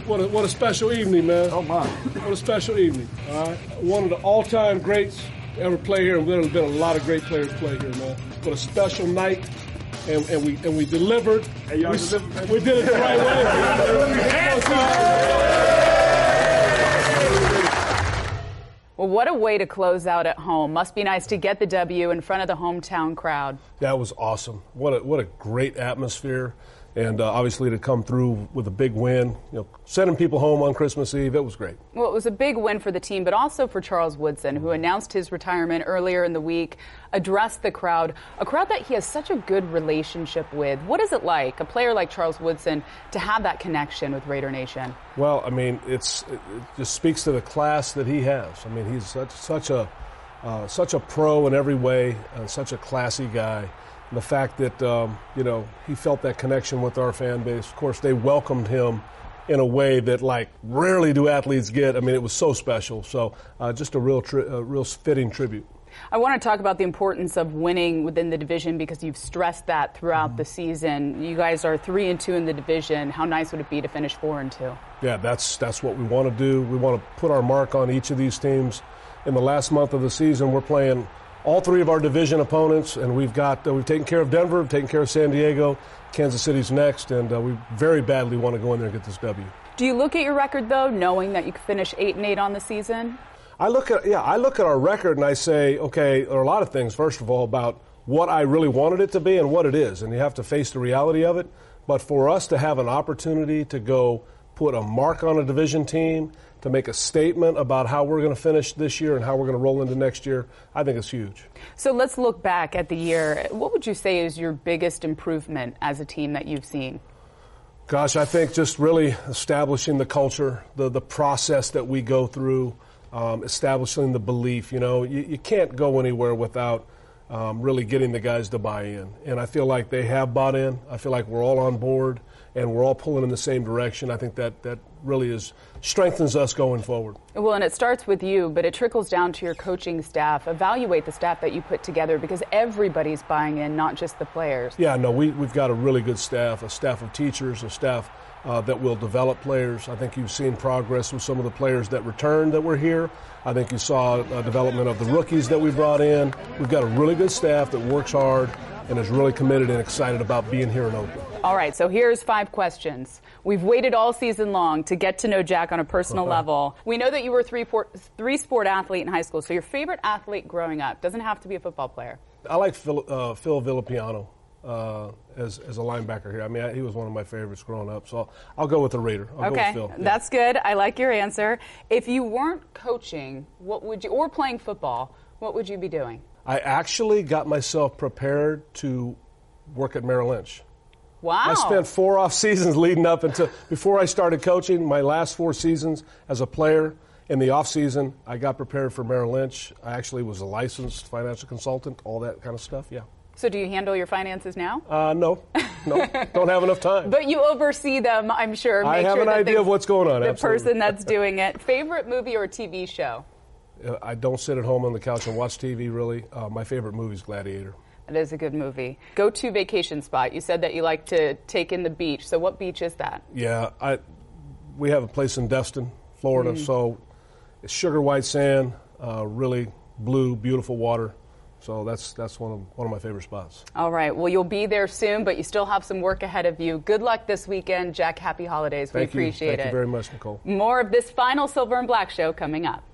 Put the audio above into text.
What a special evening, man. Oh, my. What a special evening, all right? One of the all-time greats ever play here, and there's been a lot of great players play here, man. What a special night, and we delivered. Hey, y'all delivered. We did it the right way. Well, what a way to close out at home. Must be nice to get the W in front of the hometown crowd. That was awesome. What a great atmosphere. And obviously to come through with a big win, sending people home on Christmas Eve, it was great. Well, it was a big win for the team, but also for Charles Woodson, who announced his retirement earlier in the week, addressed the crowd, a crowd that he has such a good relationship with. What is it like, a player like Charles Woodson, to have that connection with Raider Nation? Well, I mean, it just speaks to the class that he has. I mean, he's such a pro in every way, such a classy guy. The fact that, he felt that connection with our fan base. Of course, they welcomed him in a way that, rarely do athletes get. I mean, it was so special. So just a real fitting tribute. I want to talk about the importance of winning within the division because you've stressed that throughout the season. You guys are 3-2 in the division. How nice would it be to finish 4-2? Yeah, that's what we want to do. We want to put our mark on each of these teams. In the last month of the season, we're playing all three of our division opponents, and we've taken care of Denver, we've taken care of San Diego, Kansas City's next, and we very badly want to go in there and get this W. Do you look at your record, though, knowing that you could finish 8-8 on the season? I look at our record and I say, okay, there are a lot of things, first of all, about what I really wanted it to be and what it is, and you have to face the reality of it. But for us to have an opportunity to go put a mark on a division team, to make a statement about how we're going to finish this year and how we're going to roll into next year, I think it's huge. So let's look back at the year. What would you say is your biggest improvement as a team that you've seen? Gosh, I think just really establishing the culture, the process that we go through, establishing the belief. You can't go anywhere without really getting the guys to buy in. And I feel like they have bought in. I feel like we're all on board and we're all pulling in the same direction. I think that really strengthens us going forward. Well, and it starts with you, but it trickles down to your coaching staff. Evaluate the staff that you put together because everybody's buying in, not just the players. Yeah, no, we've got a really good staff, a staff of teachers, a staff that will develop players. I think you've seen progress with some of the players that returned that were here. I think you saw a development of the rookies that we brought in. We've got a really good staff that works hard and is really committed and excited about being here in Oakland. All right, so here's 5 questions. We've waited all season long to get to know Jack on a personal level. We know that you were a three-sport athlete in high school, so your favorite athlete growing up doesn't have to be a football player. I like Phil Villapiano as a linebacker here. I mean, he was one of my favorites growing up, so I'll go with the Raider. I'll go with Phil. Yeah. That's good. I like your answer. If you weren't coaching, or playing football, what would you be doing? I actually got myself prepared to work at Merrill Lynch. Wow. I spent 4 off seasons leading up before I started coaching. My last 4 seasons as a player, in the off season, I got prepared for Merrill Lynch. I actually was a licensed financial consultant, all that kind of stuff, yeah. So do you handle your finances now? No, don't have enough time. But you oversee them, I'm sure. I have an idea of what's going on, the absolutely. Person that's doing it. Favorite movie or TV show? I don't sit at home on the couch and watch TV, really. My favorite movie is Gladiator. It is a good movie. Go-to vacation spot. You said that you like to take in the beach. So what beach is that? Yeah, we have a place in Destin, Florida. So it's sugar white sand, really blue, beautiful water. So that's one of my favorite spots. All right. Well, you'll be there soon, but you still have some work ahead of you. Good luck this weekend, Jack. Happy holidays. We appreciate it. Thank you very much, Nicole. More of this final Silver and Black show coming up.